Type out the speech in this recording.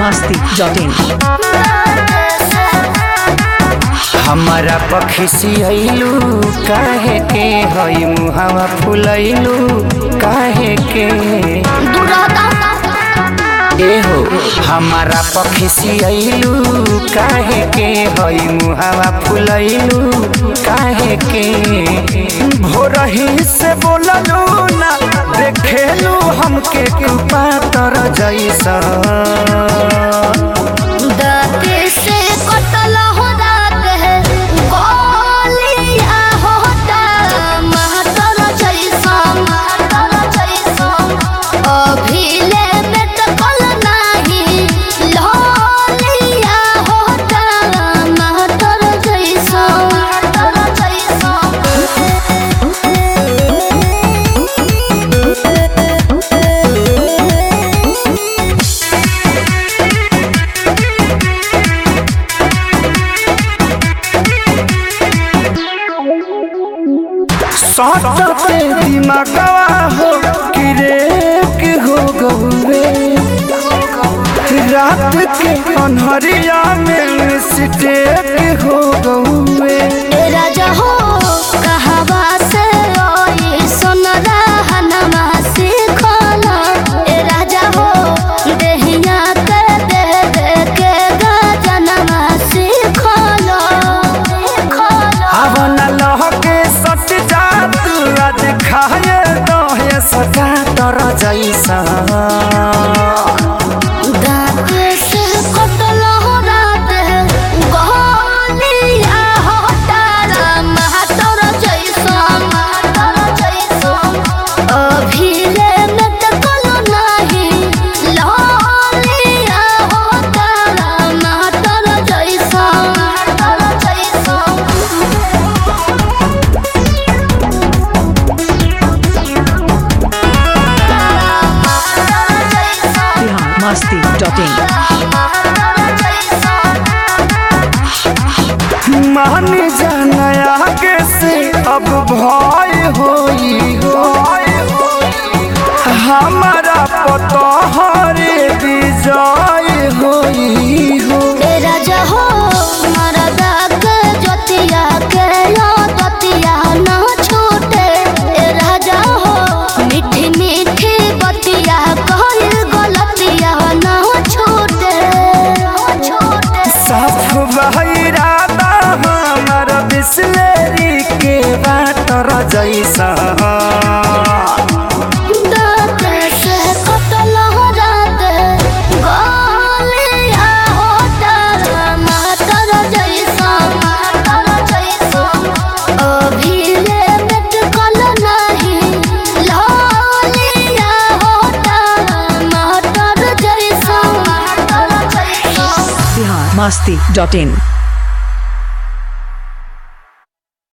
biharmasti.in हमारा पखिसियलू काहे के हई मुहावा फुलैलू काहे के एहो हमारा पखिसियलू काहे के हई मुहावा फुलैलू काहे के भोरही से बोललू ना देखेलू हमके कृपा तर जैसा सटते दिमागवा हो किरेक हो गए रात के अन्हरिया में सिटेक हो गए राजा हो कहवा से सुन रहनमा सीखला राजा हो देहिया के दे के गजनमा सीखला हवन लह के सट जात आज खाए दहे सका तर जैसा मान जाना आगे से अब भय होई हो हमारा पता हरे विजय होई हो राजा हो मरदा के जोतिया के लतिया न छूटे राजा हो मीठी मीठी बतिया कहल गलतिया न छूटे साफ बहिरादा हमार बिस्लेरी के बाटर जैसा biharmasti.in